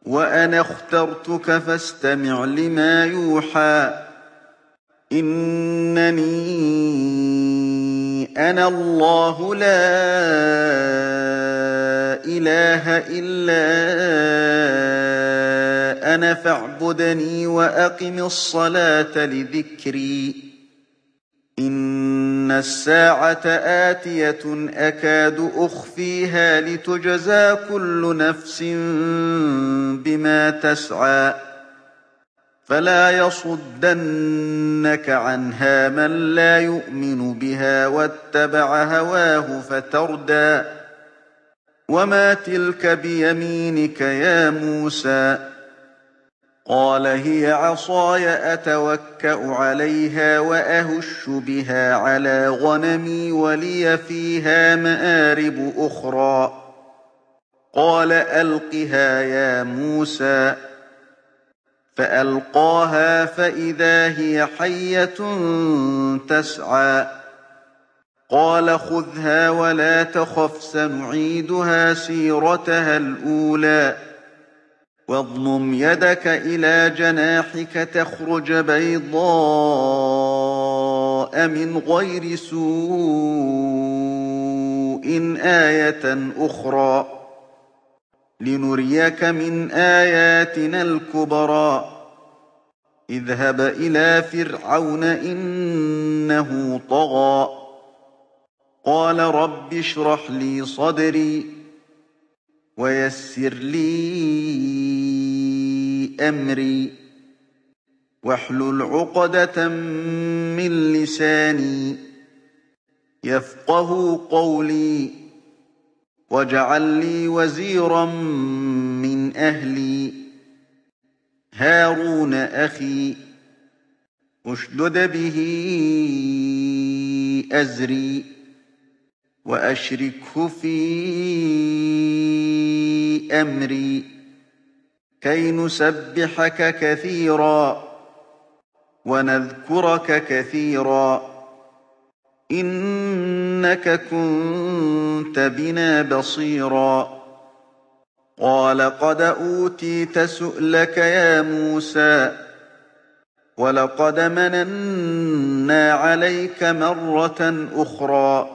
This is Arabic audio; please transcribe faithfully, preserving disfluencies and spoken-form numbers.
وأنا اخترتك فاستمع لما يوحى إنني أنا الله لا إله إلا أنا فاعبدني وأقم الصلاة لذكري إن الساعة آتية أكاد أخفيها لتجزى كل نفس بما تسعى فلا يصدنك عنها من لا يؤمن بها واتبع هواه فتردى وما تلك بيمينك يا موسى قال هي عصاي أتوكأ عليها وأهش بها على غنمي ولي فيها مآرب أخرى قال ألقها يا موسى فألقاها فإذا هي حية تسعى قال خذها ولا تخف سنعيدها سيرتها الأولى واضمم يدك إلى جناحك تخرج بيضاء من غير سوء آية أخرى لنريك من آياتنا الكبرى اذهب إلى فرعون إنه طغى قال رب اشرح لي صدري ويسر لي أمري واحلل عقدة من لساني يفقه قولي واجعل لي وزيرا من أهلي هارون أخي اشدد به أزري وأشركه في أمري كي نسبحك كثيرا ونذكرك كثيرا إنك كنت بنا بصيرا قال قد أوتيت سؤلك يا موسى ولقد مننا عليك مرة أخرى